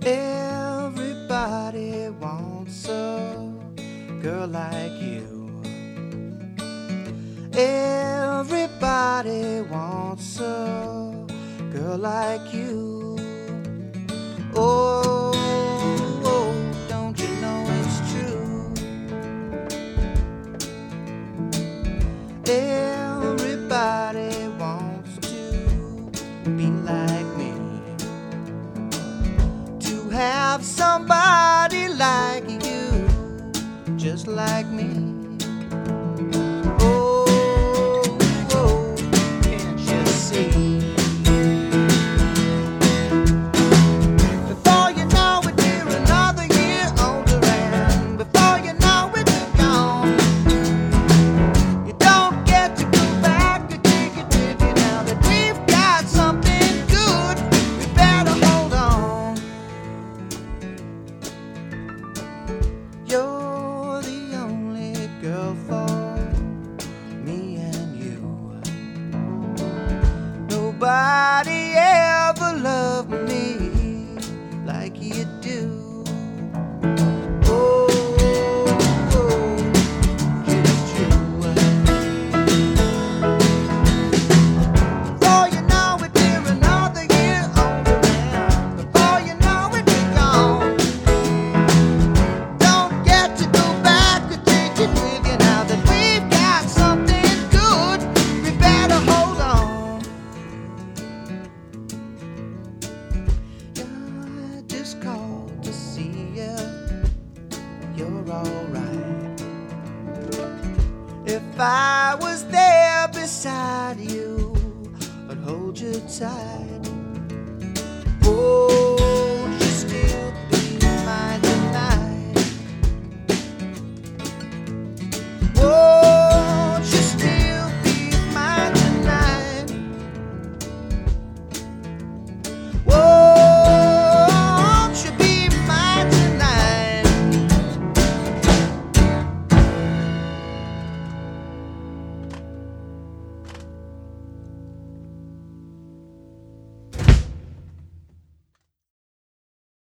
Everybody wants a girl like you. Everybody wants a girl like you. Oh, oh, don't you know it's true? Everybody wants to be like me, to have somebody like you, just like me. Oh, oh, can't you see? Before you know it, you're another year older, and before you know it, you're gone. You don't get to go back and take it with you now that we've got something good. We better hold on. You're the only girl for me and you. Nobody ever loved me like you do. Oh, oh, it's true. Before you know it, we're another year older, and before you know it, you're gone. Don't get to go back and take it with you now that we've got something good. We better hold on. Yeah, I just called to see if you're alright. If I was there beside you, I'd hold you tight. Oh,